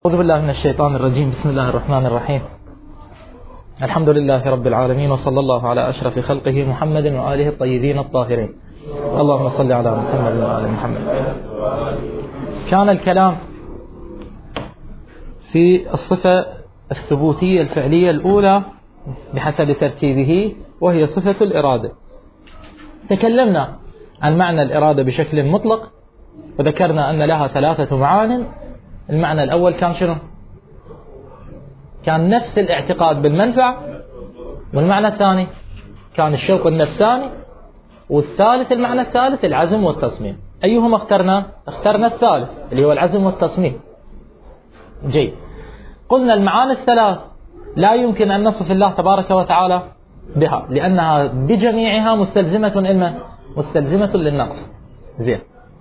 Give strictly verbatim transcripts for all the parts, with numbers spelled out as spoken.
أعوذ بالله من الشيطان الرجيم. بسم الله الرحمن الرحيم. الحمد لله رب العالمين، وصلى الله على أشرف خلقه محمد وآله الطيبين الطاهرين. اللهم صل على محمد وآل محمد. كان الكلام في الصفة الثبوتية الفعلية الأولى بحسب ترتيبه، وهي صفة الإرادة. تكلمنا عن معنى الإرادة بشكل مطلق، وذكرنا أن لها ثلاثة معان. المعنى الأول كان شنو؟ كان نفس الاعتقاد بالمنفعة. والمعنى الثاني كان الشوق النفساني. والثالث المعنى الثالث العزم والتصميم. أيهما اخترنا؟ اخترنا الثالث اللي هو العزم والتصميم. جيد. قلنا المعاني الثلاث لا يمكن أن نصف الله تبارك وتعالى بها، لأنها بجميعها مستلزمة إلما مستلزمة للنقص. زين.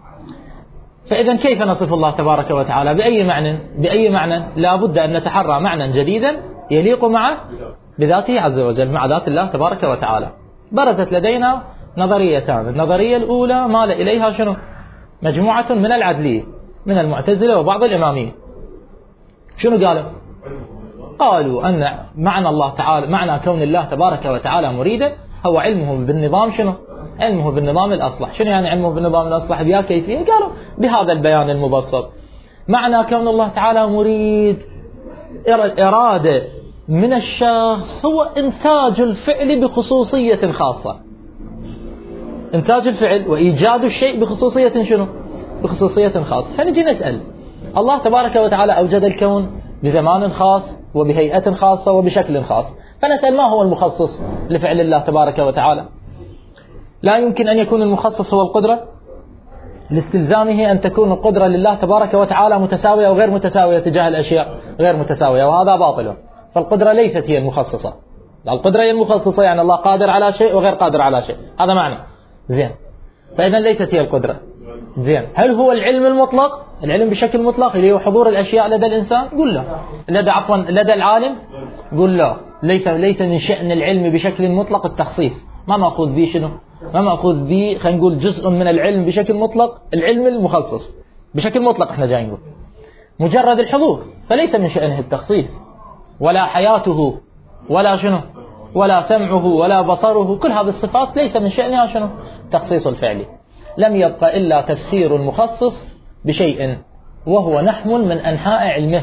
فإذا كيف نصف الله تبارك وتعالى؟ بأي معنى؟ بأي معنى؟ لا بد أن نتحرى معنى جديدا يليق معه بذاته عز وجل، مع ذات الله تبارك وتعالى. برزت لدينا نظريتان. النظرية الأولى مال إليها شنو؟ مجموعة من العدلية، من المعتزلة وبعض الإمامية. شنو قالوا؟ قالوا أن معنى الله تعالى، معنى كون الله تبارك وتعالى مريدا هو علمه بالنظام. شنو؟ علمه بالنظام الأصلح. شنو يعني علمه بالنظام الأصلح؟ بها كيفية؟ قالوا بهذا البيان المبسط. معنى كون الله تعالى مريد إرادة من الشخص هو إنتاج الفعل بخصوصية خاصة. إنتاج الفعل وإيجاد الشيء بخصوصية شنو؟ بخصوصية خاصة. فنجي نسأل الله تبارك وتعالى أوجد الكون بزمان خاص وبهيئة خاصة وبشكل خاص، فنسأل ما هو المخصص لفعل الله تبارك وتعالى؟ لا يمكن أن يكون المخصص هو القدرة، لاستلزامه أن تكون القدرة لله تبارك وتعالى متساوية أو غير متساوية تجاه الأشياء غير متساوية، وهذا باطل. فالقدرة ليست هي المخصصة. القدرة هي المخصصة، يعني الله قادر على شيء وغير قادر على شيء، هذا معنى. زين. فإذا ليست هي القدرة. زين. هل هو العلم المطلق؟ العلم بشكل مطلق اللي هو حضور الأشياء لدى الإنسان؟ قل لا. لدى عفوا لدى العالم؟ قل لا. ليس ليس من شأن العلم بشكل مطلق التخصيص. ما مأخوذ به شنو؟ ما مأخوذ به خلينا نقول جزء من العلم بشكل مطلق، العلم المخصص بشكل مطلق. احنا جايين نقول مجرد الحضور، فليس من شأنه التخصيص، ولا حياته ولا شنو ولا سمعه ولا بصره، كل هذه الصفات ليس من شأنها شنو؟ تخصيص الفعل. لم يبقى إلا تفسير مخصص بشيء، وهو نحو من أنحاء علمه،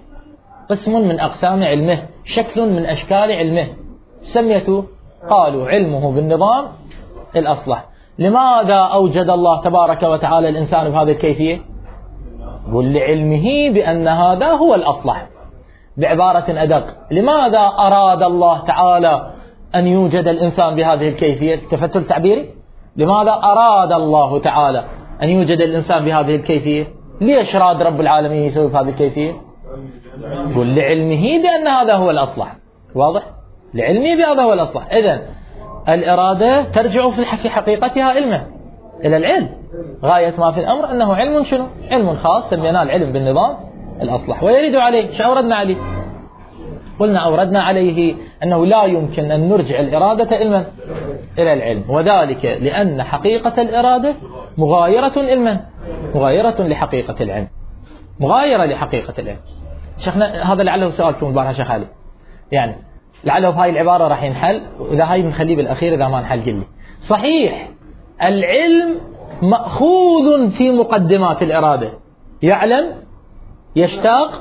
قسم من أقسام علمه، شكل من أشكال علمه. سميته قالوا علمه بالنظام الأصلح. لماذا أوجد الله تبارك وتعالى الإنسان بهذه الكيفية؟ قل لعلمه بأن هذا هو الأصلح. بعبارة أدق، لماذا أراد الله تعالى أن يوجد الإنسان بهذه الكيفية؟ تفتل تعبيري؟ لماذا أراد الله تعالى أن يوجد الإنسان بهذه الكيفية؟ ليش راد رب العالمين يسوي بهذه الكيفية؟ قل لعلمه بأن هذا هو الأصلح. واضح؟ لعلمه بهذا هو الأصلح. إذن الإرادة ترجع في حقيقتها علمه إلى العلم. غاية ما في الأمر أنه علم شنو؟ علم خاص سميناه العلم بالنظام الأصلح. ويريد عليه شو أوردنا عليه؟ قلنا أوردنا عليه أنه لا يمكن أن نرجع الإرادة علما إلى العلم، وذلك لأن حقيقة الإرادة مغايرة علما، مغايرة لحقيقة العلم، مغايرة لحقيقة العلم. شيخنا هذا لعله سؤالكم البارحة شيخ علي، يعني لعله بهاي العبارة راح ينحل، وإذا هاي بنخليه بالأخير، إذا ما انحل قل لي. صحيح العلم مأخوذ في مقدمات الإرادة، يعلم يشتاق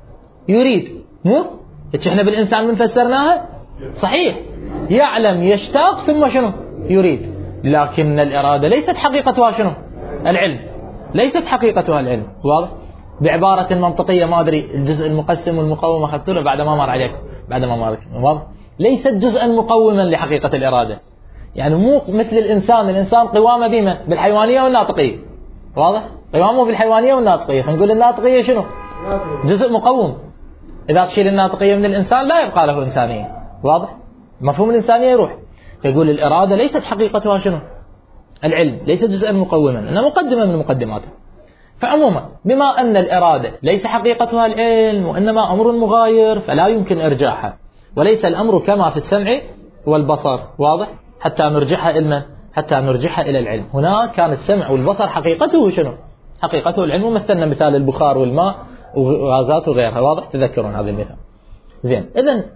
يريد، مو؟ احنا بالإنسان من فسرناها صحيح، يعلم يشتاق ثم شنو؟ يريد. لكن الإرادة ليست حقيقتها شنو؟ العلم. ليست حقيقتها العلم. واضح؟ بعبارة منطقية، ما أدري الجزء المقسم والمقوم أخذت له بعد ما مر عليك، بعد ما مر. واضح؟ ليست جزءا مقوما لحقيقة الإرادة. يعني مو مثل الإنسان، الإنسان قوامه بما بالحيوانية والناطقية. واضح؟ قوامه بالحيوانية والناطقية. فنقول الناطقية شنو؟ جزء مقوم. إذا تشيل الناطقية من الإنسان لا يبقى له إنسانية. واضح؟ مفهوم الإنسانية يروح. فيقول الإرادة ليست حقيقتها شنو؟ العلم. ليست جزءا مقوما، إنها مقدمة من مقدماته. فعموما بما أن الإرادة ليس حقيقتها العلم وإنما أمر مغاير، فلا يمكن إرجاعها. وليس الأمر كما في السمع والبصر. واضح؟ حتى نرجعها علما، حتى نرجعها إلى العلم. هنا كان السمع والبصر حقيقته شنو؟ حقيقته العلم. ومثلنا مثال البخار والماء وغازات وغيرها. واضح؟ تذكرون هذا المثال. زين، إذن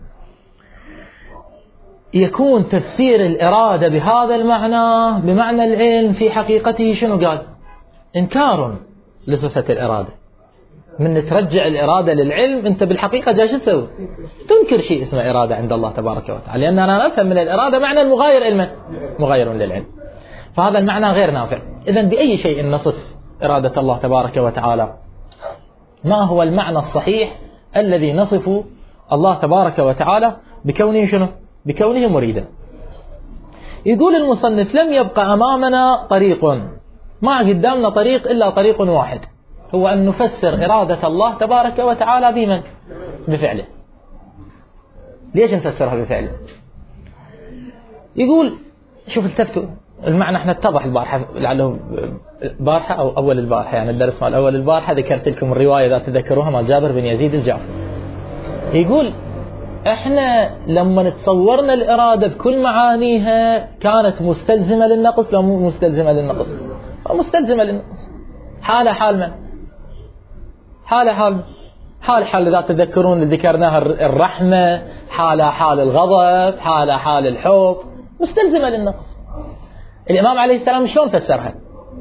يكون تفسير الإرادة بهذا المعنى بمعنى العلم في حقيقته شنو قال؟ إنكار لصفة الإرادة. من ترجع الإرادة للعلم أنت بالحقيقة جاي شو تسوي؟ تنكر شيء اسمه إرادة عند الله تبارك وتعالى، لأننا نفهم من الإرادة معنى المغاير علما مغاير للعلم، فهذا المعنى غير نافع. إذن بأي شيء نصف إرادة الله تبارك وتعالى؟ ما هو المعنى الصحيح الذي نصف الله تبارك وتعالى بكونه شنو؟ بكونه مريدا. يقول المصنف: لم يبقى أمامنا طريق، ما قدامنا طريق إلا طريق واحد، هو أن نفسر إرادة الله تبارك وتعالى بمن؟ بفعله. ليش نفسرها بفعله؟ يقول شوف التفتوا المعنى، احنا اتضح البارحة لعله بارحة أو أول البارحة، يعني الدرس مال أول البارحة ذكرت لكم الرواية إذا تذكروها مال جابر بن يزيد الجعفري. يقول احنا لما تصورنا الإرادة بكل معانيها كانت مستلزمة للنقص، لو مو مستلزمة للنقص؟ مستلزمة للنقص. حالة حال من؟ حالة حال حال حال إذا تذكرون ذكرناها الرحمة، حالة حال الغضب، حالة حال الحب، مستلزمة للنقص. الإمام عليه السلام شلون فسرها؟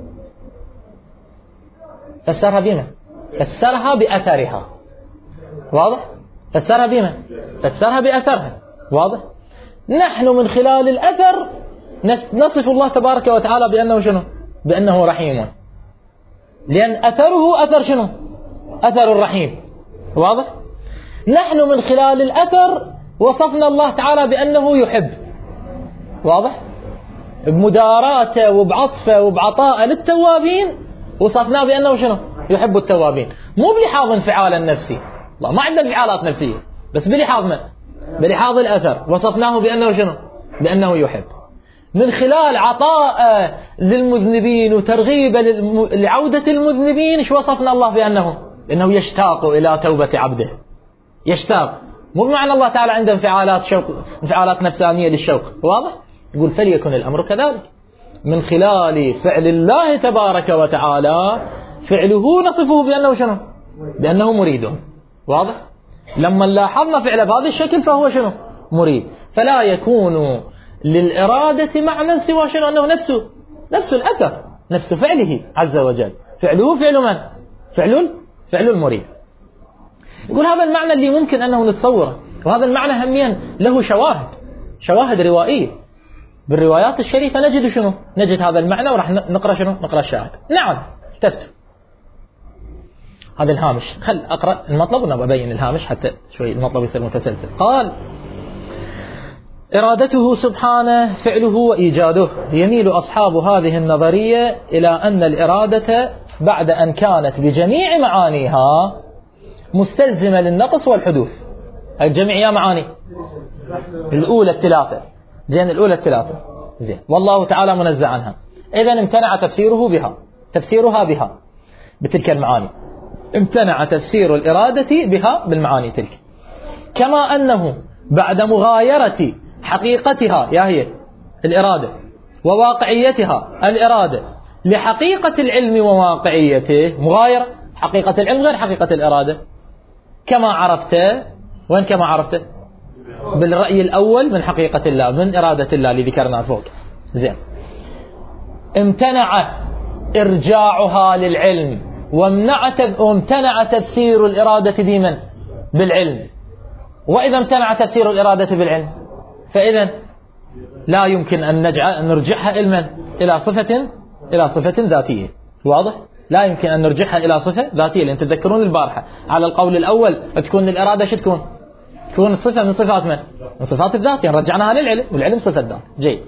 فسرها بما؟ فسرها بأثرها. واضح؟ فسرها بما؟ فسرها بأثرها. واضح؟ نحن من خلال الأثر نصف الله تبارك وتعالى بأنه شنو؟ بأنه رحيم، لأن أثره أثر شنو؟ أثر الرحيم. واضح؟ نحن من خلال الأثر وصفنا الله تعالى بأنه يحب. واضح؟ بمداراته وبعطفه وبعطاءه للتوابين وصفناه بأنه شنو؟ يحب التوابين، مو بلحاظ انفعال النفسي، الله ما عنده انفعالات نفسية، بس بلحاظ من؟ بلحاظ الأثر وصفناه بأنه شنو؟ بأنه يحب. من خلال عطاء للمذنبين وترغيبه لعودة المذنبين شو وصفنا الله بأنه؟ بأنه يشتاق إلى توبة عبده. يشتاق، مو بمعنى الله تعالى عنده انفعالات شوق، انفعالات نفسانية للشوق. واضح؟ يقول فليكن الأمر كذلك، من خلال فعل الله تبارك وتعالى فعله نصفه بأنه شنو؟ بأنه مريد. واضح؟ لما لاحظنا فعله بهذا الشكل فهو شنو؟ مريد. فلا يكون للإرادة معنى سوى شنو؟ أنه نفسه نفس الأثر، نفس فعله عز وجل. فعله فعل من؟ فعل فعل المريد. يقول هذا المعنى اللي ممكن أنه نتصوره، وهذا المعنى هميا له شواهد، شواهد روائية. بالروايات الشريفة نجد شنو؟ نجد هذا المعنى، وراح نقرأ شنو؟ نقرأ الشاهد. نعم تفتوا هذا الهامش، خل أقرأ المطلب ونبين الهامش حتى شوي المطلب يصير متسلسل. قال: إرادته سبحانه فعله وإيجاده. يميل أصحاب هذه النظرية إلى أن الإرادة بعد أن كانت بجميع معانيها مستلزمة للنقص والحدوث. الجميع يا معاني الأولى الثلاثة، زين الأولى الثلاثة زين، والله تعالى منزه عنها، إذن امتنع تفسيره بها، تفسيرها بها بتلك المعاني، امتنع تفسير الإرادة بها بالمعاني تلك. كما أنه بعد مغايرة حقيقتها يا هي الإرادة وواقعيتها الإرادة لحقيقة العلم وواقعيته، مغايرة حقيقة العلم غير حقيقة الإرادة، كما عرفت. وين كما عرفت؟ بالرأي الأول من حقيقة الله، من إرادة الله اللي ذكرناه فوق. زين، امتنع إرجاعها للعلم، وامتنع تفسير الإرادة بمن؟ بالعلم. وإذا امتنع تفسير الإرادة بالعلم فإذا لا يمكن أن نرجعها إلى إلى صفة إلى صفة ذاتية. واضح؟ لا يمكن أن نرجعها إلى صفة ذاتية، لأن تذكرون البارحة على القول الأول تكون الإرادة شو تكون؟ تكون صفة من صفات من؟ من صفات الذات، يعني رجعناها للعلم، والعلم صفة ذات. جيد،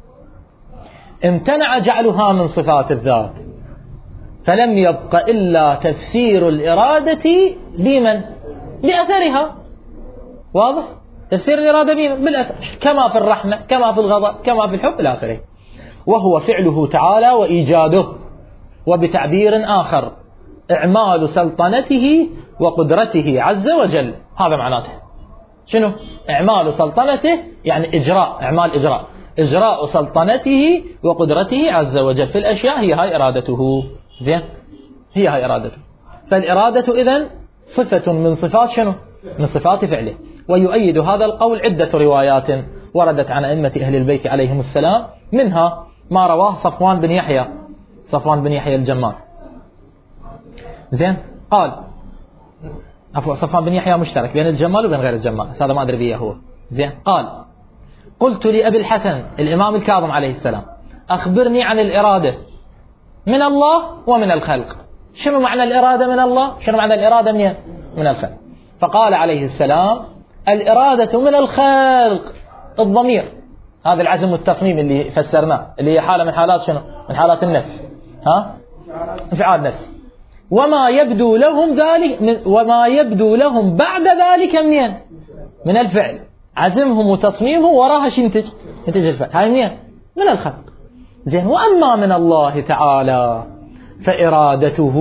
امتنع جعلها من صفات الذات، فلم يبق إلا تفسير الإرادة بمن؟ بأثرها. واضح؟ تفسير الإرادة بمن؟ بالأثر، كما في الرحمة، كما في الغضب، كما في الحب إلى آخره. وهو فعله تعالى وإيجاده، وبتعبير آخر إعمال سلطنته وقدرته عز وجل. هذا معناته شنو؟ إعمال سلطنته يعني إجراء، إعمال إجراء، إجراء سلطنته وقدرته عز وجل في الأشياء، هي هاي إرادته. زين، هي هاي إرادته. فالإرادة إذن صفة من صفات شنو؟ من صفات فعله. ويؤيد هذا القول عدة روايات وردت عن أئمة أهل البيت عليهم السلام، منها ما رواه صفوان بن يحيى صفوان بن يحيى الجمال. زين، قال عفوا صفوان بن يحيى مشترك بين الجمال وبين غير الجمال، هذا ما أدري بيه هو. زين، قال قلت لأبي الحسن الإمام الكاظم عليه السلام أخبرني عن الإرادة من الله ومن الخلق. شنو معنى الإرادة من الله؟ شنو معنى الإرادة من من الخلق؟ فقال عليه السلام الإرادة من الخلق الضمير، هذا العزم والتصميم اللي فسرناه، اللي هي حالة من حالات شنو؟ من حالات النفس، ها؟ انفعال نفس. وما يبدو لهم ذلك من وما يبدو لهم بعد ذلك منين؟ من الفعل، عزمهم وتصميمهم وراها شو ينتج؟ ينتج الفعل، هاي منين؟ من الخلق. زين، وأما من الله تعالى فإرادته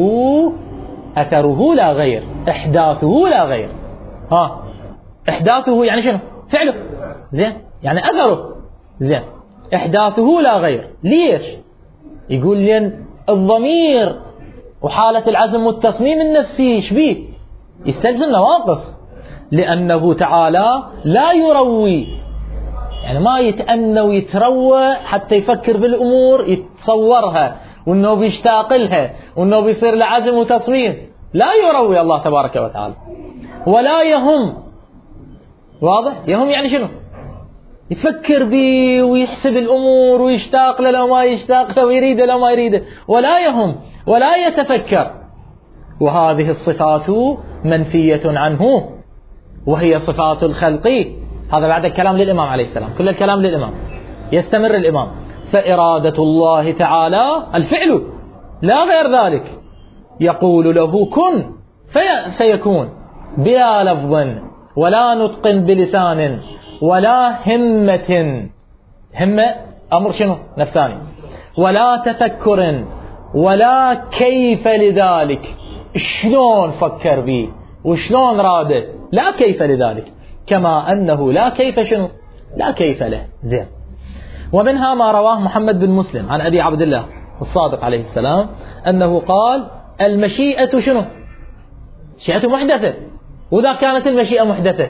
أثره لا غير، إحداثه لا غير. ها، إحداثه يعني شنو؟ فعله. زين، يعني أثره. زين، إحداثه لا غير. ليش؟ يقول لين الضمير وحالة العزم والتصميم النفسي شبيه؟ يستلزم نواقص، لأنه تعالى لا يروي، يعني ما يتأنى ويتروى حتى يفكر بالأمور يتصورها وأنه بيشتاق لها وأنه بيصير لعزم وتصميم. لا يروي الله تبارك وتعالى، ولا يهم. واضح؟ يهم يعني شنو؟ يفكر بيه ويحسب الأمور ويشتاق له لو ما يشتاق له ويريده لو ما يريده، ولا يهم ولا يتفكر. وهذه الصفات منفية عنه، وهي صفات الخلق. هذا بعد الكلام للإمام عليه السلام، كل الكلام للإمام. يستمر الإمام: فإرادة الله تعالى الفعل لا غير ذلك، يقول له كن في فيكون بلا لفظ ولا نطق بلسان ولا همة. همة أمر شنو؟ نفساني. ولا تفكر ولا كيف لذلك، شلون فكر به وشلون راده، لا كيف لذلك، كما أنه لا كيف شنو؟ لا كيف له. زين. ومنها ما رواه محمد بن مسلم عن أبي عبد الله الصادق عليه السلام أنه قال المشيئة شنو؟ مشيئة محدثة. وإذا كانت المشيئة محدثة،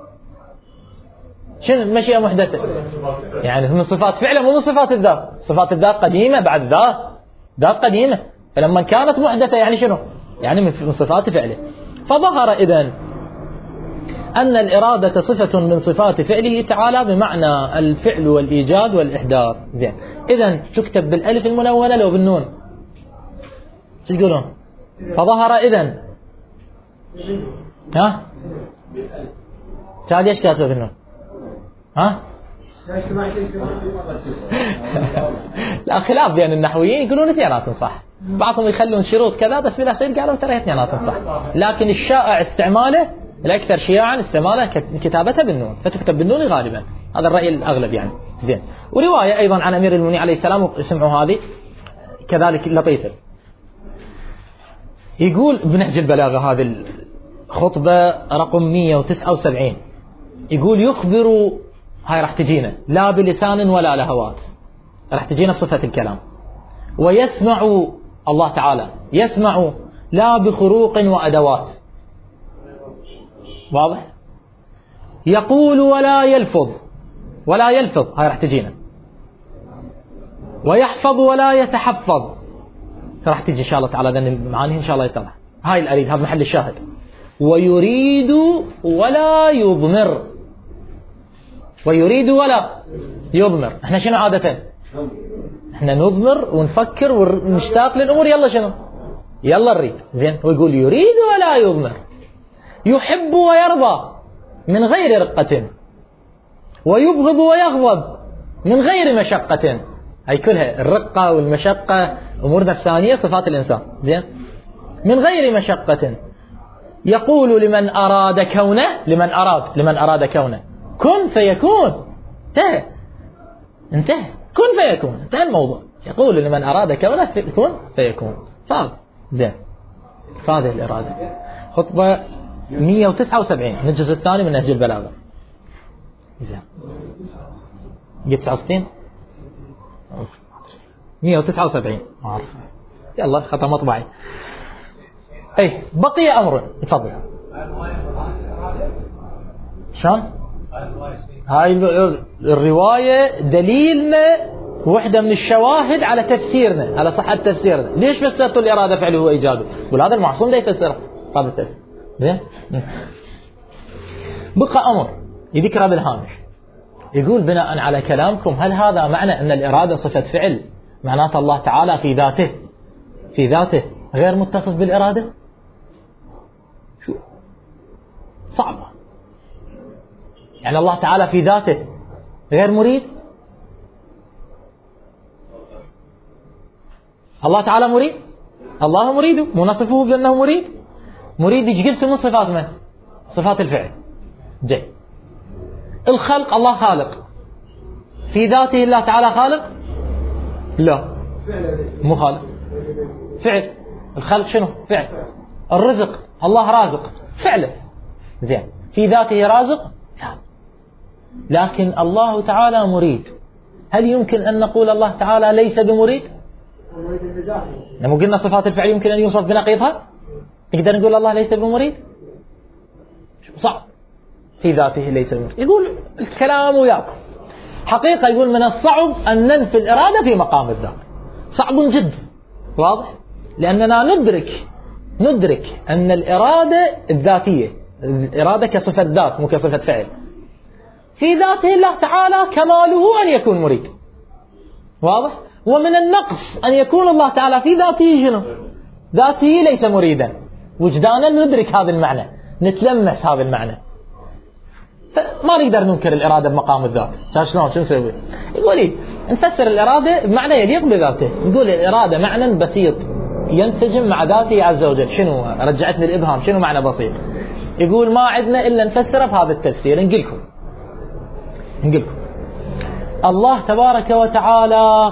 شنو المشيئة محدثة؟ يعني من صفات فعله مو من صفات الذات. صفات الذات قديمة، بعد ذات ذات قديمة، فلما كانت محدثة يعني شنو؟ يعني من صفات فعله. فظهر إذن أن الإرادة صفة من صفات فعله تعالى بمعنى الفعل والإيجاد والإحداث. زين، إذن تكتب بالألف المنونة لو بالنون؟ شو تقولون؟ فظهر إذن ها؟ تعال ايش كاتبه بالنون؟ ها؟ لا، خلاف بين النحويين، يقولون اثنيناتهم صح، بعضهم يخلون شروط كذا بس بالاخير قالوا ترى اثنيناتهم صح، لكن الشائع استعماله الأكثر شياعا استعماله كتابته بالنون، فتكتب بالنون غالبا، هذا الرأي الأغلب يعني. زين. ورواية أيضا عن أمير المؤمنين عليه السلام، اسمعوا هذه كذلك لطيفة، يقول بنهج البلاغة هذه الخطبة رقم مئة وتسعة وسبعين، يقول يخبر، هاي راح تجينا لا بلسان ولا لهوات، راح تجينا بصفة الكلام. ويسمع الله تعالى، يسمع لا بخروق وأدوات. واضح؟ يقول ولا يلفظ، ولا يلفظ، هاي راح تجينا. ويحفظ ولا يتحفظ، راح تجي إن شاء الله تعالى ذن المعاني إن شاء الله يتضح. هاي الأريد، هذا محل الشاهد. ويريد ولا يضمر، ويريد ولا يضمر. احنا شنو عادة؟ احنا نضمر ونفكر ونشتاق للأمور، يلا شنو؟ يلا نريد. زين. ويقول يريد ولا يضمر. يحب ويرضى من غير رقة، ويبغض ويغضب من غير مشقة. هاي كلها الرقة والمشقة أمور نفسانية، صفات الإنسان. زين. من غير مشقة. يقول لمن أراد كونه، لمن أراد لمن أراد كونه كن فيكون. انتهى انتهى كن فيكون، انتهى الموضوع. يقول لمن أراد كونه كن فيكون. فاض. زين. فهذه الإرادة. خطبة مئة وتسعة وسبعين من الجزء الثاني من نهج البلاغة. زين. جبت تسعة وستين مئة وتسعة وسبعين، ما أعرف، يلا خطأ مطبعي. اي بقي أمر. تفضل. شلون؟ هاي الرواية دليلنا وحدة من الشواهد على تفسيرنا، على صحة تفسيرنا. ليش فسرتوا الإرادة فعله هو إيجاده؟ يقول هذا المعصوم لا يفسره هذا التفسير. زين. بقى أمر يذكر بالهامش، يقول بناء على كلامكم هل هذا معنى أن الإرادة صفة فعل؟ معناته الله تعالى في ذاته في ذاته غير متصف بالإرادة؟ شو صعبة. يعني الله تعالى في ذاته غير مريد؟ الله تعالى مريد؟ الله مريد، منصفه بأنه مريد. مريد ايش قلت من صفات من؟ صفات الفعل. جي. الخلق الله خالق، في ذاته الله تعالى خالق؟ لا مو خالق، فعل. الخلق شنو؟ فعل. الرزق الله رازق، فعله. زين. في ذاته رازق؟ لا. لكن الله تعالى مريد. هل يمكن أن نقول الله تعالى ليس بمريد؟ لما قلنا صفات الفعل يمكن أن يوصف بنقيضها، نقدر نقول الله ليس بمريد؟ صعب. في ذاته ليس بمريد. يقول الكلام وياكم حقيقة، يقول من الصعب أن ننفي الإرادة في مقام الذات، صعب جدا. واضح؟ لأننا ندرك ندرك أن الإرادة الذاتية، الإرادة كصفة ذات مو كصفة فعل، في ذاته الله تعالى كماله أن يكون مريد. واضح؟ ومن النقص أن يكون الله تعالى في ذاته شنو؟ ذاته ليس مريدا. وجدانا ندرك هذا المعنى، نتلمس هذا المعنى، فما نقدر ننكر الإرادة بمقام الذات. شلون؟ شو نسوي؟ يقول لي نفسر الإرادة بمعنى يليق بذاته. نقول الإرادة معنى بسيط ينسجم مع ذاته عز وجل. شنو؟ رجعتني الإبهام، شنو معنى بسيط؟ يقول ما عندنا إلا نفسره بهذا التفسير. نقلكم نقلكم الله تبارك وتعالى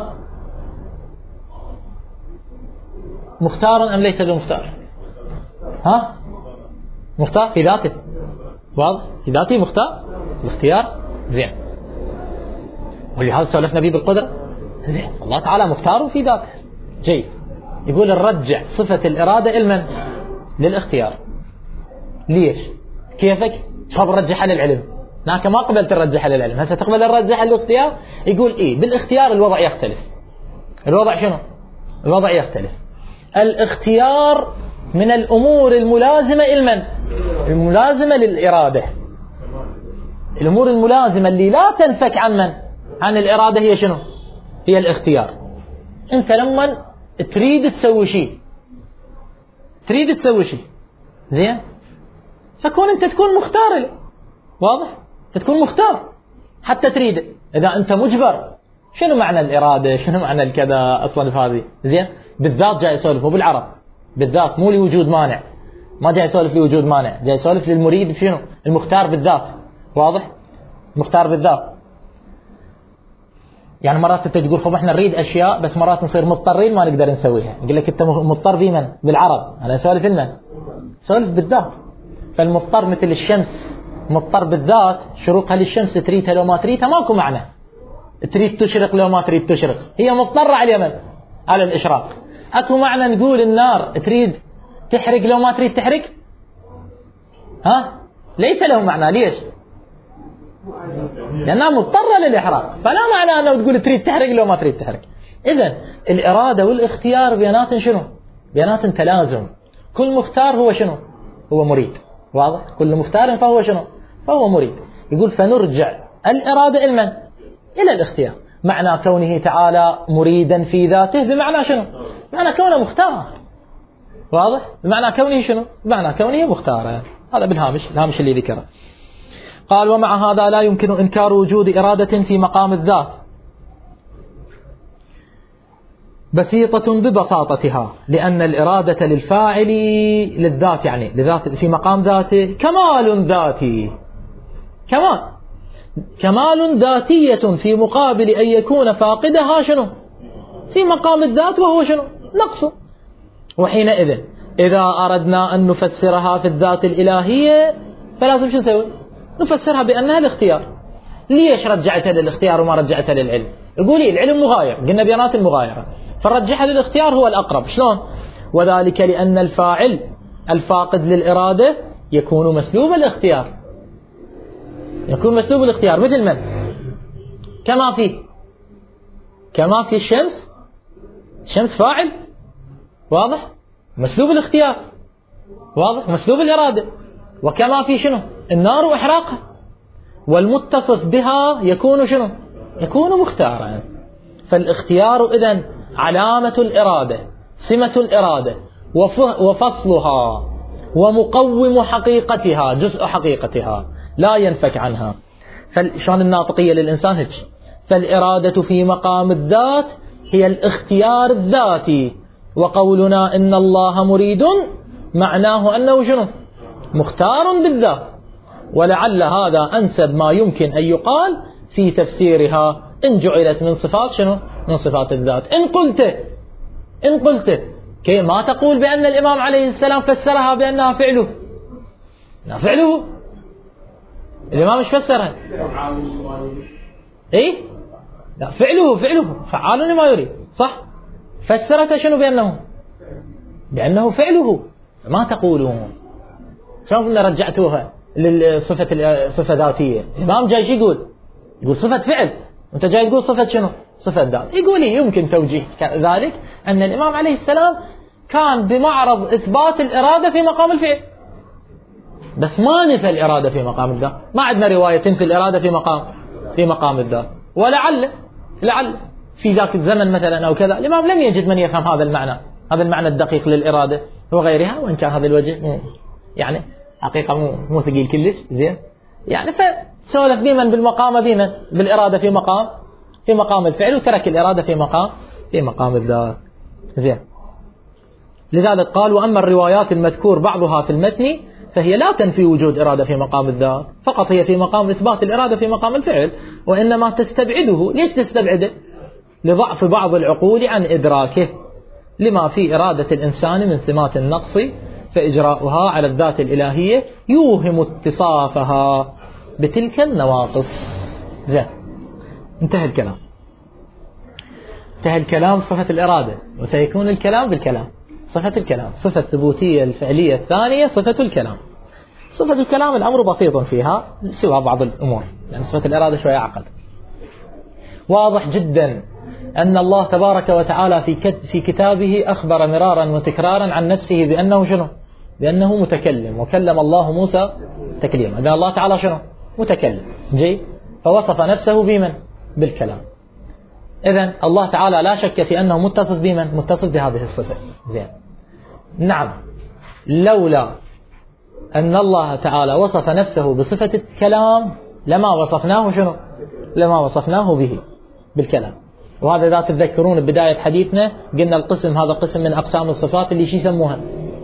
مختار أم ليس بمختار؟ ها؟ مختار في ذاته. واضح؟ في ذاته مختار الاختيار. زين. ولهذا سولفنا به بالقدرة. زين. الله تعالى مختار في ذاته. جيد. يقول نرجع صفة الإرادة إلمن؟ للاختيار. ليش؟ كيفك؟ شو نرجحها للعلم؟ هناك ما قبلت ترجحها للعلم، هسه تقبل نرجحها للاختيار؟ يقول إيه بالاختيار الوضع يختلف. الوضع شنو؟ الوضع يختلف. الاختيار من الأمور الملازمة إلمن؟ الملازمة للإرادة. الأمور الملازمة اللي لا تنفك عن من؟ عن الإرادة هي شنو؟ هي الاختيار. أنت لما تريد تسوي شيء تريد تسوي شيء زين، فكون أنت تكون مختار له. واضح؟ تكون مختار حتى تريد. إذا أنت مجبر، شنو معنى الإرادة؟ شنو معنى الكذا أصلا في هذه؟ زين. بالذات جاي يسولف، مو بالعرب، بالذات، مو لوجود مانع. ما جاي يسولف لوجود مانع، جاي يسولف للمريد شنو؟ المختار بالذات. واضح؟ مختار بالذات. يعني مرات انت تقول خب احنا نريد اشياء بس مرات نصير مضطرين ما نقدر نسويها. يقول لك انت مضطر بمن؟ بالعرب. انا اسولف لمن؟ اسولف بالذات. فالمضطر مثل الشمس مضطر بالذات، شروقها للشمس تريدها لو ما تريدها ماكو معنى. تريد تشرق لو ما تريد تشرق، هي مضطرة على اليمن على الإشراق. اكو معنى نقول النار تريد تحرق لو ما تريد تحرق؟ ها؟ ليس له معنى. ليش؟ لأنها مضطرة للإحراق، فلا معنى أنه تقول تريد تحرق لو ما تريد تحرق. إذن الإرادة والاختيار بينات شنو؟ بينات تلازم. كل مختار هو شنو؟ هو مريد. واضح؟ كل مختار فهو شنو؟ فهو مريد. يقول فنرجع الإرادة إلمن؟ إلى الاختيار. معنى كونه تعالى مريدا في ذاته بمعنى شنو؟ بمعنى كونه مختار. واضح؟ بمعنى كونه شنو؟ بمعنى كونه مختار. هذا بالهامش، الهامش اللي ذكره. قال ومع هذا لا يمكن إنكار وجود إرادة في مقام الذات بسيطة ببساطتها، لأن الإرادة للفاعل للذات، يعني لذات في مقام ذاته كمال ذاتي، كمال كمال ذاتية في مقابل أن يكون فاقدها شنو؟ في مقام الذات، وهو شنو؟ نقص. وحينئذ إذا أردنا أن نفسرها في الذات الإلهية فلازم شو نسوي؟ نفسرها بأنها الاختيار. ليش رجعتها للاختيار وما رجعتها للعلم؟ يقولي العلم مغاير، قلنا بيانات المغايرة، فرجعها للاختيار هو الأقرب. شلون؟ وذلك لأن الفاعل الفاقد للإرادة يكون مسلوب الاختيار، يكون مسلوب الاختيار مثل من؟ كما في كما في الشمس، الشمس فاعل واضح، مسلوب الاختيار واضح، مسلوب الإرادة. وكما في شنو؟ النار وإحراقها، والمتصف بها يكون شنو؟ يكون مختارا. فالاختيار إذن علامة الإرادة، سمة الإرادة، وفصلها ومقوم حقيقتها، جزء حقيقتها لا ينفك عنها. فشان الناطقية للإنسان هيك. فالإرادة في مقام الذات هي الاختيار الذاتي، وقولنا إن الله مريد معناه أنه شنو؟ مختار بالذات. ولعل هذا أنسب ما يمكن أن يقال في تفسيرها إن جعلت من صفات شنو؟ من صفات الذات. إن قلت إن قلت كي ما تقول بأن الإمام عليه السلام فسرها بأنها فعله، لا فعله، الإمام مش فسرها إيه؟ لا فعله فعله فعال لما يريد، صح؟ فسرتها شنو بأنه؟ بأنه فعله. ما تقولون شوف إن رجعتوها للصفة صفة ذاتية. الإمام جاي شو يقول؟ يقول صفة فعل، وأنت جاي تقول صفة شنو؟ صفة ذات. يقول لي يمكن توجيه ذلك أن الإمام عليه السلام كان بمعرض إثبات الإرادة في مقام الفعل، بس ما نفى الإرادة في مقام الذات. ما عندنا رواية تنفي الإرادة في مقام في مقام الذات. ولعل لعل في ذاك الزمن مثلا أو كذا الإمام لم يجد من يفهم هذا المعنى، هذا المعنى الدقيق للإرادة وغيرها، وإن كان هذا الوجه مو يعني حقيقة مو مو ثقيل كلش زين يعني. فسولف بمن بالمقام بمن بالإرادة في مقام في مقام الفعل، وترك الإرادة في مقام في مقام الذات زين. لذلك قال: وأما الروايات المذكور بعضها في المتن فهي لا تنفي وجود إرادة في مقام الذات، فقط هي في مقام إثبات الإرادة في مقام الفعل، وإنما تستبعده. ليش تستبعده؟ لضعف بعض العقول عن إدراكه لما في إرادة الإنسان من سمات النقص، فإجراؤها على الذات الإلهية يوهم اتصافها بتلك النواقص. زين، انتهى الكلام انتهى الكلام صفة الإرادة، وسيكون الكلام بالكلام صفة الكلام، صفة الثبوتية الفعلية الثانية صفة الكلام. صفة الكلام الأمر بسيط فيها سوى بعض الأمور، يعني صفة الإرادة شوية عقد. واضح جدا أن الله تبارك وتعالى في في كتابه أخبر مرارا وتكرارا عن نفسه بأنه شنو؟ بأنه متكلم، وكلم الله موسى تكليما. إذا الله تعالى شنو؟ متكلم. جي فوصف نفسه بمن؟ بالكلام. إذن الله تعالى لا شك في أنه متصف بمن؟ متصف بهذه الصفة. زين. نعم، لولا أن الله تعالى وصف نفسه بصفة الكلام لما وصفناه شنو؟ لما وصفناه به بالكلام. وهذا إذا تتذكرون ببداية حديثنا قلنا القسم هذا قسم من أقسام الصفات اللي شي يسموها؟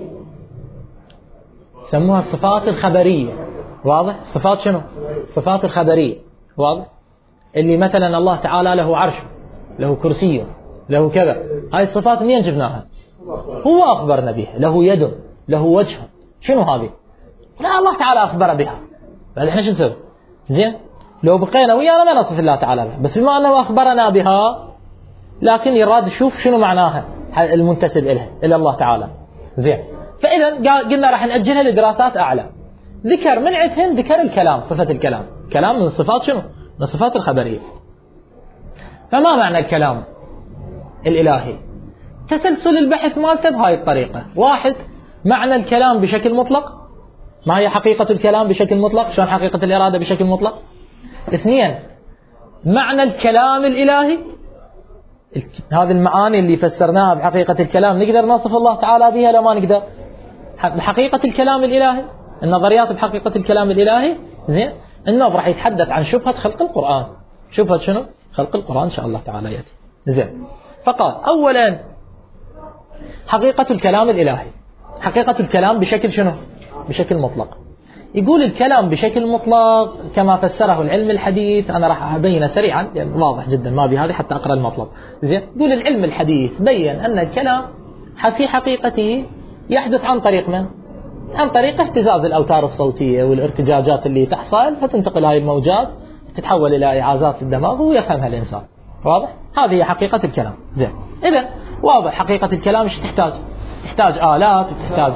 سموها الصفات الخبرية. واضح؟ صفات شنو؟ صفات الخبرية. واضح؟ اللي مثلا الله تعالى له عرش، له كرسي، له كذا، هاي الصفات منين جبناها؟ هو أخبرنا بها. له يد، له وجه، شنو هذه؟ لا، الله تعالى أخبر بها. بعد احنا شو نسوي؟ زين، لو بقينا ويانا ما نصف الله تعالى بها، بس بما أنه أخبرنا بها لكن يراد نشوف شنو معناها المنتسب إلها إلى الله تعالى. زين، فإذا قلنا راح نأجلها لدراسات أعلى. ذكر من عندهم ذكر الكلام، صفة الكلام. كلام من الصفات شنو؟ من الصفات الخبرية. فما معنى الكلام الإلهي؟ تسلسل البحث مالته بهاي الطريقة. واحد، معنى الكلام بشكل مطلق، ما هي حقيقة الكلام بشكل مطلق؟ شلون حقيقة الإرادة بشكل مطلق؟ اثنين، معنى الكلام الإلهي. هذه المعاني اللي فسرناها بحقيقة الكلام نقدر نصف الله تعالى بها لو ما نقدر؟ بحقيقة الكلام الإلهي، النظريات بحقيقة الكلام الإلهي. زين، النوب راح يتحدث عن شبهة خلق القرآن. شبهة شنو؟ خلق القرآن إن شاء الله تعالى يأتي. زين، فقال أولا حقيقة الكلام الإلهي، حقيقة الكلام بشكل شنو؟ بشكل مطلق. يقول الكلام بشكل مطلق كما فسره العلم الحديث. أنا راح أبينه سريعا يعني واضح جدا، ما بهذه حتى أقرأ المطلب. زين، يقول العلم الحديث بيّن أن الكلام في حقيقته يحدث عن طريق من؟ عن طريق اهتزاز الأوتار الصوتية والارتجاجات اللي تحصل، فتنتقل هاي الموجات تتحول إلى إعازات في الدماغ ويفهمها الإنسان. واضح؟ هذه هي حقيقة الكلام. زين، إذن واضح حقيقة الكلام ايش تحتاج؟ تحتاج آلات، وتحتاج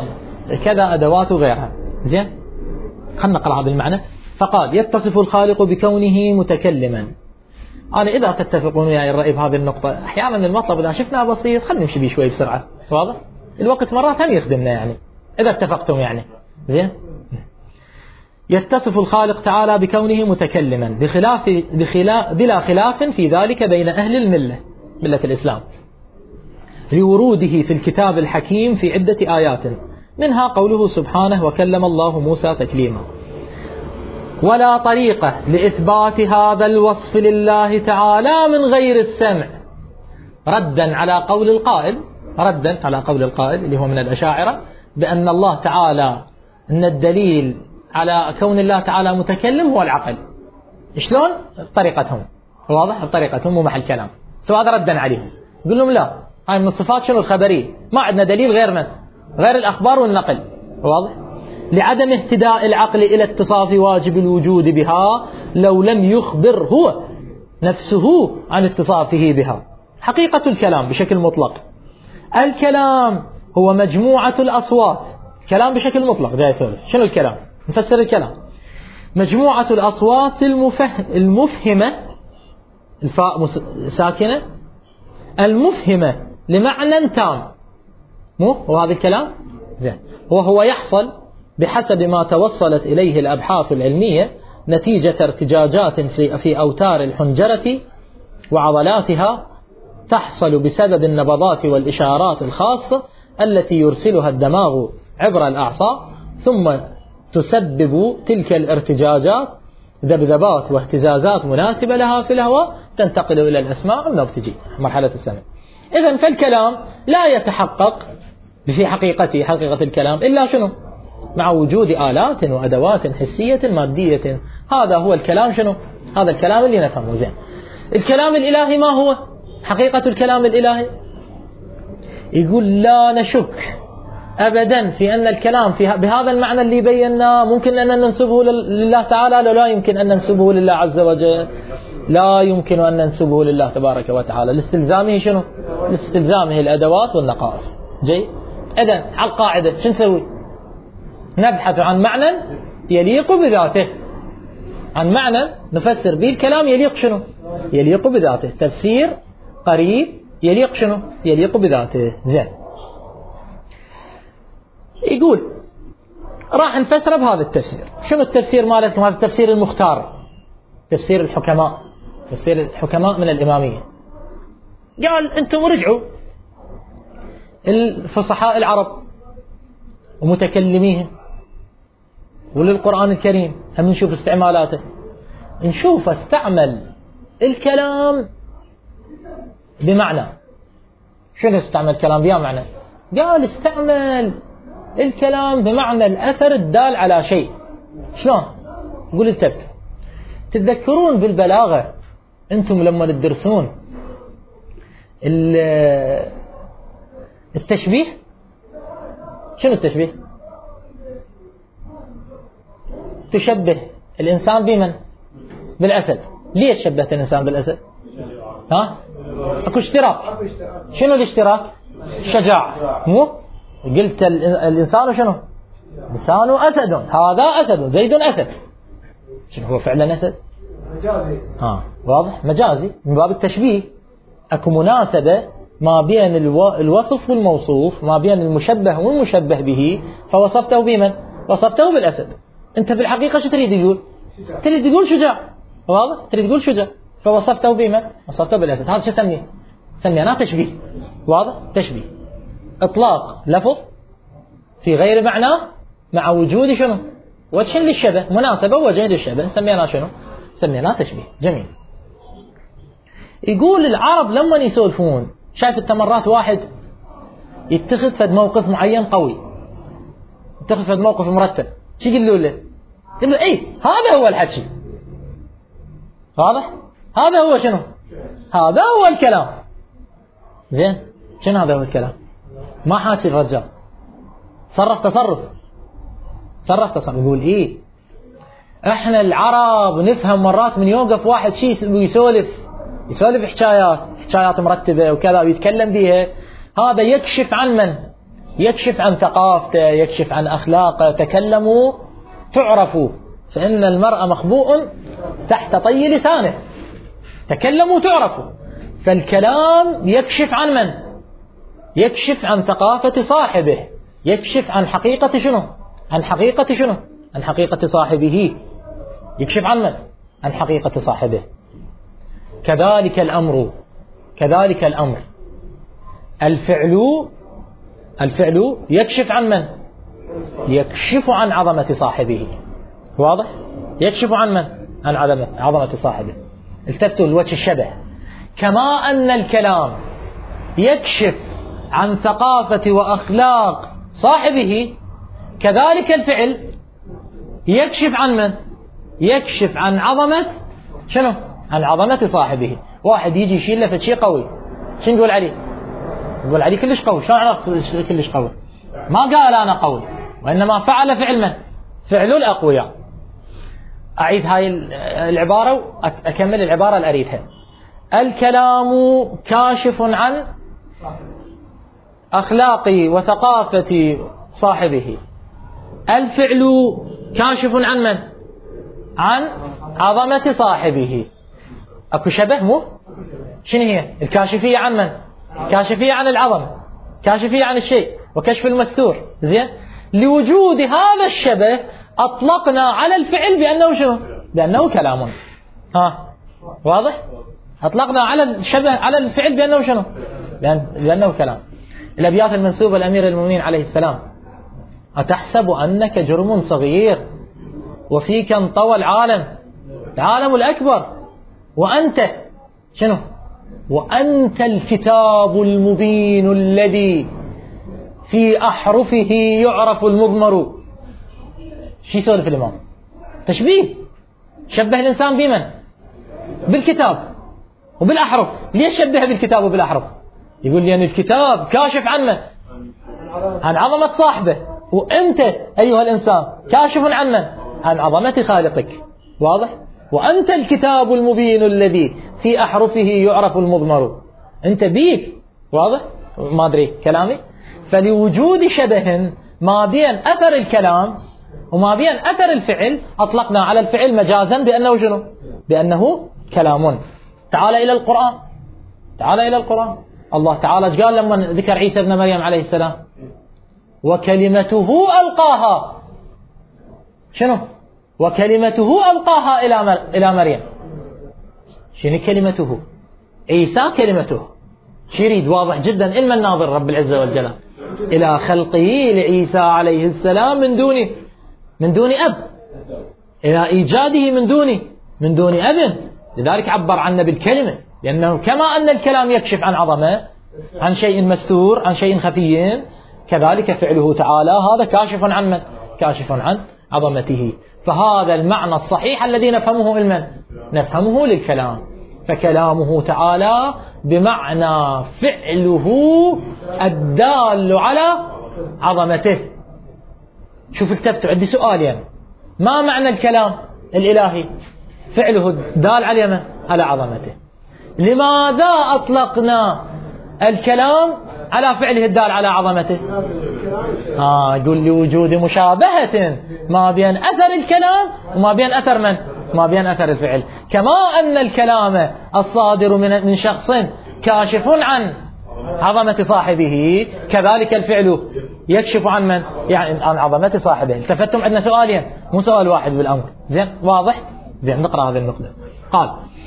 كذا أدوات وغيرها. زين، خلنا نقرأ هذا المعنى. فقال يتصف الخالق بكونه متكلما. أنا إذا تتفقون وياي الرأي بهذه النقطة، أحيانا المطلب إذا شفناه بسيط خلينا نمشي بيه شوي بسرعة، واضح؟ الوقت مرات هم يخدمنا يعني إذا اتفقتم يعني. زين، يتصف الخالق تعالى بكونه متكلما بخلاف بخلاف بلا خلاف في ذلك بين أهل الملة، ملة الإسلام، لوروده في الكتاب الحكيم في عدة آيات، منها قوله سبحانه وكلم الله موسى تكليما. ولا طريقة لإثبات هذا الوصف لله تعالى من غير السمع، ردا على قول القائل ردا على قول القائل اللي هو من الأشاعرة بأن الله تعالى أن الدليل على كون الله تعالى متكلم هو العقل. شلون؟ بطريقتهم، واضح؟ بطريقتهم ومحل كلام. سواء هذا ردا عليهم، يقول لهم لا، هاي من الصفات شنو؟ الخبرية، ما عندنا دليل غير من؟ غير الأخبار والنقل، واضح؟ لعدم اهتداء العقل إلى اتصاف واجب الوجود بها لو لم يخبر هو نفسه عن اتصافه بها. حقيقة الكلام بشكل مطلق، الكلام هو مجموعة الأصوات. الكلام بشكل مطلق جاي يسولف. شنو الكلام؟ نفسر الكلام. مجموعة الأصوات المفهم المفهمة، الفاء ساكنة، المفهمة لمعنى تام. مو هو هذا الكلام؟ زين، وهو يحصل بحسب ما توصلت إليه الأبحاث العلمية نتيجة ارتجاجات في في أوتار الحنجرة وعضلاتها تحصل بسبب النبضات والإشارات الخاصة التي يرسلها الدماغ عبر الأعصاب، ثم تسبب تلك الارتجاجات ذبذبات واهتزازات مناسبة لها في الهواء تنتقل إلى الأسماع والنبتجي مرحلة السمع. إذن فالكلام لا يتحقق في حقيقته حقيقة الكلام إلا شنو؟ مع وجود آلات وأدوات حسية مادية. هذا هو الكلام. شنو؟ هذا الكلام اللي نفهمه. زين، الكلام الإلهي ما هو؟ حقيقة الكلام الإلهي يقول لا نشك أبدا في أن الكلام في بهذا المعنى اللي بيناه ممكن أن ننسبه لله تعالى، لا, لا يمكن أن ننسبه لله عز وجل، لا يمكن أن ننسبه لله تبارك وتعالى. لاستلزامه شنو؟ لاستلزامه الأدوات والنقائص. جيد، إذن على القاعدة شو نسوي؟ نبحث عن معنى يليق بذاته، عن معنى نفسر به الكلام يليق شنو؟ يليق بذاته. تفسير قريب يليق شنو؟ يليق بذاته. زين، يقول راح نفسر بهذا التفسير. شنو التفسير مالتكم؟ هذا التفسير المختار، تفسير الحكماء، تفسير الحكماء من الإمامية. قال أنتم رجعوا الفصحاء العرب ومتكلميهم وللقرآن الكريم هم نشوف استعمالاته، نشوف استعمل الكلام بمعنى. شنو استعمل الكلام بيا معنى؟ قال استعمل الكلام بمعنى الأثر الدال على شيء. شلون؟ قول التفكير. تتذكرون بالبلاغة أنتم لما تدرسون التشبيه؟ شنو التشبيه؟ تشبه الإنسان بمن؟ بالأسد. ليش شبهت الإنسان بالأسد؟ ها؟ اكو اشتراك. شنو الاشتراك؟ الشجاعة. مو قلت الإنسان شنو؟ الإنسان أسد، هذا أسد، زيد أسد. شنو هو فعلا أسد؟ مجازي. ها واضح، مجازي من باب التشبيه. اكو مناسبة ما بين الو... الوصف والموصوف، ما بين المشبه والمشبه به، فوصفته بمن؟ وصفته بالأسد. انت في الحقيقة شو تريد تقول؟ تريد تقول شجاع، واضح؟ تريد تقول شجاع، فوصفته بمن؟ وصفته بالأسد. هذا شو سميه؟ سميناه تشبيه، واضح؟ تشبيه إطلاق لفظ في غير معناه مع وجود شنو؟ وجه للشبه، مناسبة وجه للشبه، سميناه شنو؟ سميناه تشبيه. جميل. يقول العرب لما يسولفون، شايف انت مرات واحد يتخذ فد موقف معين قوي، يتخذ فد موقف مرتب، شو يقولوا له؟ يقول له اي هذا هو الحكي، واضح؟ هذا هو شنو؟ هذا هو الكلام. زين، شنو هذا هو الكلام؟ ما حاكي الرجال، تصرف تصرف تصرف تصرف. يقول ايه احنا العرب نفهم مرات من يوقف واحد شيء ويسولف يسولف حكايات حكايات مرتبة وكذا ويتكلم بيها، هذا يكشف عن من؟ يكشف عن ثقافته، يكشف عن أخلاقه. تكلموا تعرفوا، فإن المرء مخبوء تحت طي لسانه. تكلموا تعرفوا. فالكلام يكشف عن من؟ يكشف عن ثقافة صاحبه، يكشف عن حقيقة شنو؟ عن حقيقة شنو؟ عن حقيقة صاحبه. يكشف عن من؟ عن حقيقة صاحبه. كذلك الأمر، كذلك الأمر الفعل، الفعل يكشف عن من؟ يكشف عن عظمة صاحبه. واضح؟ يكشف عن من؟ عن عظمة عظمة صاحبه. التفتوا الوجه الشبه. كما أن الكلام يكشف عن ثقافة وأخلاق صاحبه، كذلك الفعل يكشف عن من؟ يكشف عن عظمة شنو؟ عن عظمة صاحبه. واحد يجي يشيل له شيء قوي، شو نقول عليه؟ نقول عليه كلش قوي. شلون عرفت كلش قوي؟ ما قال أنا قوي، وإنما فعل فعل من؟ فعل الأقوياء. أعيد هاي العبارة وأكمل العبارة اللي أريدها. الكلام كاشف عن أخلاق وثقافة صاحبه. الفعل كاشف عن من؟ عن عظمة صاحبه. أكو شبه مو؟ شنو هي الكاشفية عن من؟ كاشفية عن العظمة، كاشفية عن الشيء، وكشف المستور. زين، لوجود هذا الشبه أطلقنا على الفعل بأنه شنو؟ بأنه كلام. ها واضح؟ أطلقنا على الشبه على الفعل بأنه شنو؟ بأن... بأنه كلام. الأبيات المنسوبة لأمير المؤمنين عليه السلام: أتحسب أنك جرم صغير وفيك انطوى العالم، العالم الأكبر، وأنت شنو؟ وأنت الكتاب المبين الذي في أحرفه يعرف المضمر. شو يسولف الإمام؟ تشبيه. شبه الإنسان بمن؟ بالكتاب وبالأحرف. ليش شبه بالكتاب وبالأحرف؟ يقول لي أن الكتاب كاشف عن من؟ عن عظمة صاحبه، وأنت أيها الإنسان كاشف عن من؟ عن عظمة خالقك. واضح؟ وأنت الكتاب المبين الذي في أحرفه يعرف المضمر. أنت بيك. واضح؟ ما أدري كلامي. فلوجود شبه ما بين أثر الكلام وما بين أثر الفعل أطلقنا على الفعل مجازا بأنه شنو؟ بأنه كلام. تعال إلى القرآن، تعال إلى القرآن. الله تعالى قال لما ذكر عيسى ابن مريم عليه السلام: وكلمته ألقاها شنو؟ وكلمته ألقاها إلى مر... إلى مريم. شنو كلمته؟ عيسى كلمته. شريد واضح جدا. إلما الناظر رب العزة والجلال إلى خلقه لعيسى عليه السلام من دون من دون أب، إلى إيجاده من دون من دون أب. لذلك عبر عنه بالكلمة، لأنه كما أن الكلام يكشف عن عظمة، عن شيء مستور، عن شيء خفي، كذلك فعله تعالى هذا كاشف عن من؟ كاشف عن عظمته. فهذا المعنى الصحيح الذي نفهمه علما، نفهمه للكلام. فكلامه تعالى بمعنى فعله الدال على عظمته. شوف التفتوا، عندي سؤال يعني. ما معنى الكلام الإلهي؟ فعله الدال على من؟ على عظمته. لماذا أطلقنا الكلام على فعله الدال على عظمته؟ آه يقول لوجود مشابهة ما بين أثر الكلام وما بين أثر من؟ ما بين أثر الفعل. كما أن الكلام الصادر من من شخص كاشف عن عظمة صاحبه، كذلك الفعل يكشف عن من؟ يعني عن عظمة صاحبه. التفتم، عندنا سؤالين مو سؤال واحد بالأمر. زين واضح؟ زين نقرأ هذه النقطة. قال: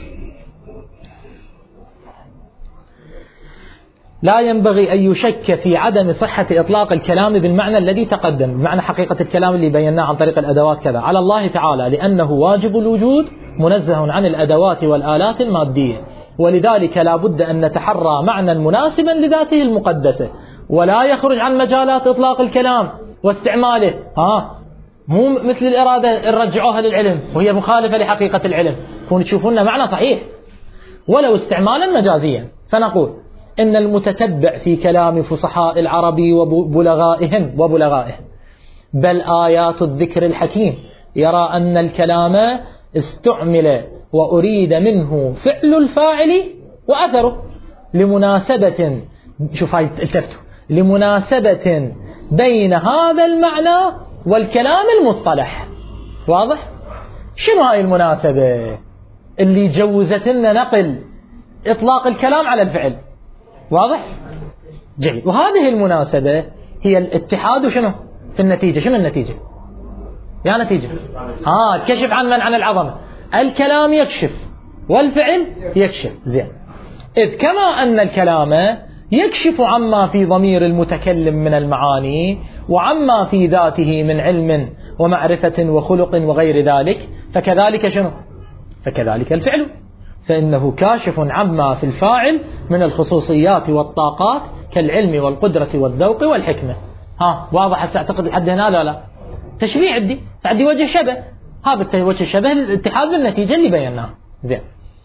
لا ينبغي أن يشك في عدم صحة إطلاق الكلام بالمعنى الذي تقدم، بمعنى حقيقة الكلام اللي بيناه عن طريق الأدوات كذا، على الله تعالى، لأنه واجب الوجود منزه عن الأدوات والآلات المادية، ولذلك لا بد أن نتحرى معنى مناسبا لذاته المقدسة، ولا يخرج عن مجالات إطلاق الكلام واستعماله. ها مو مثل الإرادة نرجعوها للعلم وهي مخالفة لحقيقة العلم، كون تشوفون معنى صحيح ولو استعمالا مجازيا. فنقول إن المتتبع في كلام فصحاء العرب وبلغائهم وبلغائهم بل آيات الذكر الحكيم يرى أن الكلام استعمل وأريد منه فعل الفاعل وأثره لمناسبة. شوف هاي التفتوا، لمناسبة بين هذا المعنى والكلام المصطلح. واضح؟ شنو هاي المناسبة اللي جوزت لنا نقل إطلاق الكلام على الفعل؟ واضح؟ جيد. وهذه المناسبة هي الاتحاد شنو في النتيجة. شنو النتيجة؟ يا نتيجة ها الكشف عن من عن العظمة. الكلام يكشف والفعل يكشف. زين. إذ كما أن الكلام يكشف عما في ضمير المتكلم من المعاني وعما في ذاته من علم ومعرفة وخلق وغير ذلك، فكذلك شنو؟ فكذلك الفعل، فإنه كاشف عما في الفاعل من الخصوصيات والطاقات كالعلم والقدرة والذوق والحكمة. ها واضح هسه أعتقد لحد هنا؟ لا لا تشبيه عندي، فعندي وجه شبه. هذا وجه الشبه الاتحاد بالنتيجة اللي بيناها. زين.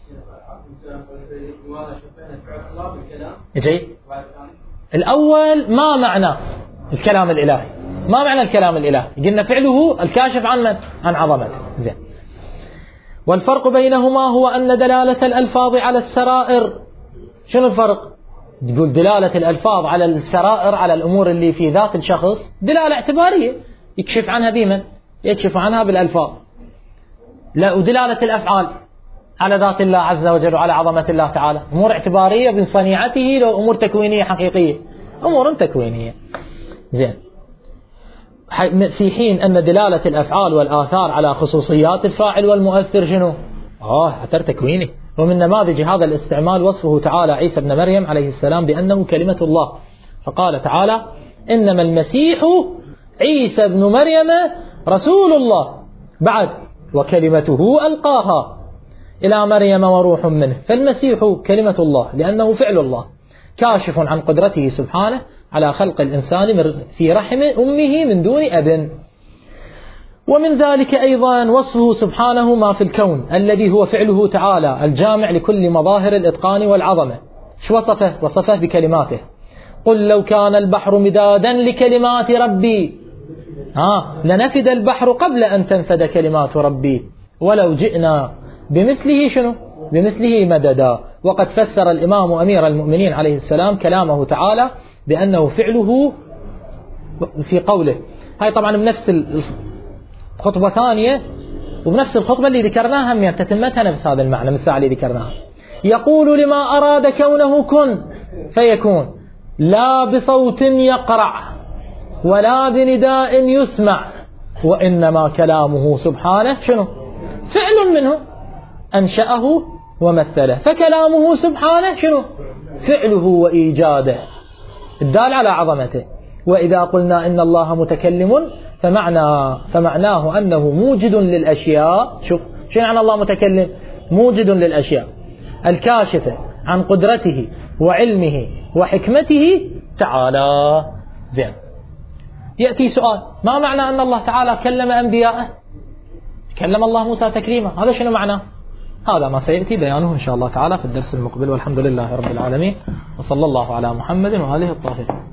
جيد. الأول ما معنى الكلام الإلهي؟ ما معنى الكلام الإلهي؟ قلنا فعله الكاشف عن من؟ عن عظمته. زين. والفرق بينهما هو أن دلالة الألفاظ على السرائر. شنو الفرق؟ تقول دلالة الألفاظ على السرائر، على الأمور اللي في ذات الشخص، دلالة اعتبارية يكشف عنها بمن؟ يكشف عنها بالألفاظ. لا، ودلالة الأفعال على ذات الله عز وجل وعلى عظمة الله تعالى أمور اعتبارية من صنيعته، لو أمور تكوينية حقيقية، أمور تكوينية. زين. في حين أن دلالة الأفعال والآثار على خصوصيات الفاعل والمؤثر شنو؟ آه أثر تكويني. ومن نماذج هذا الاستعمال وصفه تعالى عيسى بن مريم عليه السلام بأنه كلمة الله، فقال تعالى: إنما المسيح عيسى بن مريم رسول الله، بعد وكلمته ألقاها إلى مريم وروح منه. فالمسيح كلمة الله لأنه فعل الله، كاشف عن قدرته سبحانه على خلق الإنسان في رحم أمه من دون أب. ومن ذلك أيضا وصفه سبحانه ما في الكون الذي هو فعله تعالى الجامع لكل مظاهر الإتقان والعظمة. شو وصفه؟ وصفه بكلماته: قل لو كان البحر مدادا لكلمات ربي ها لنفد البحر قبل أن تنفد كلمات ربي ولو جئنا بمثله شنو؟ بمثله مددا. وقد فسر الإمام أمير المؤمنين عليه السلام كلامه تعالى بأنه فعله في قوله. هاي طبعا بنفس الخطبة ثانية وبنفس الخطبة اللي ذكرناها هم تتمتها نفس هذا المعنى من الساعة اللي ذكرناها. يقول لما أراد كونه كن فيكون، لا بصوت يقرع ولا بنداء يسمع، وإنما كلامه سبحانه شنو؟ فعل منه أنشأه ومثله. فكلامه سبحانه شنو؟ فعله وإيجاده الدال على عظمته. وإذا قلنا إن الله متكلم فمعنى فمعناه أنه موجد للأشياء. شوف شنو معنى الله متكلم؟ موجد للأشياء الكاشفة عن قدرته وعلمه وحكمته تعالى. زين. يأتي سؤال: ما معنى أن الله تعالى كلم أنبياءه؟ كلم الله موسى تكليما، هذا شنو معناه؟ هذا ما سيأتي بيانه إن شاء الله تعالى في الدرس المقبل، والحمد لله رب العالمين، وصلى الله على محمد وآله الطاهرين.